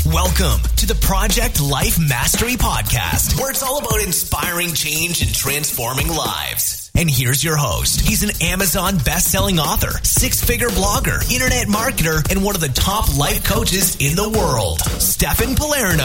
Welcome to the Project Life Mastery Podcast, where it's all about inspiring change and transforming lives. And here's your host. He's an Amazon best-selling author, six-figure blogger, internet marketer, and one of the top life coaches in the world, Stefan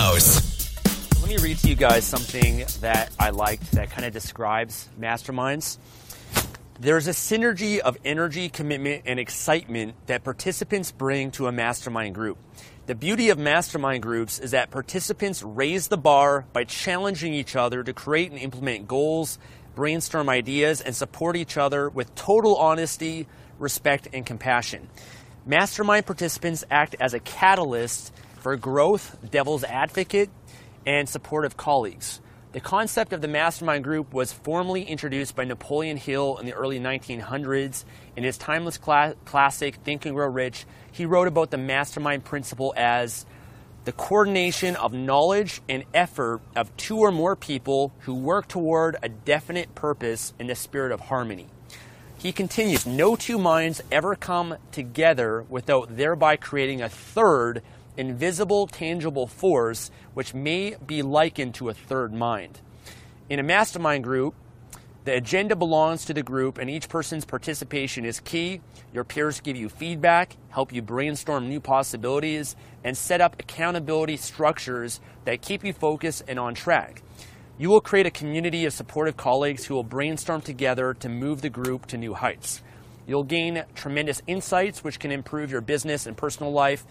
Palernos. Let me read to you guys something that I liked that kind of describes masterminds. There's a synergy of energy, commitment, and excitement that participants bring to a mastermind group. The beauty of mastermind groups is that participants raise the bar by challenging each other to create and implement goals, brainstorm ideas, and support each other with total honesty, respect, and compassion. Mastermind participants act as a catalyst for growth, devil's advocate, and supportive colleagues. The concept of the mastermind group was formally introduced by Napoleon Hill in the early 1900s. In his timeless classic, Think and Grow Rich, he wrote about the mastermind principle as the coordination of knowledge and effort of two or more people who work toward a definite purpose in the spirit of harmony. He continues, no two minds ever come together without thereby creating a third invisible, tangible force, which may be likened to a third mind. In a mastermind group, the agenda belongs to the group and each person's participation is key. Your peers give you feedback, help you brainstorm new possibilities, and set up accountability structures that keep you focused and on track. You will create a community of supportive colleagues who will brainstorm together to move the group to new heights. You'll gain tremendous insights which can improve your business and personal life.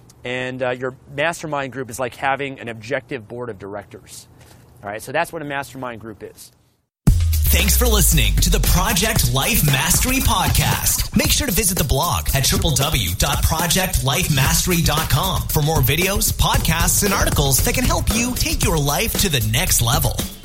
And your mastermind group is like having an objective board of directors. All right, so that's what a mastermind group is. Thanks for listening to the Project Life Mastery Podcast. Make sure to visit the blog at www.projectlifemastery.com for more videos, podcasts, and articles that can help you take your life to the next level.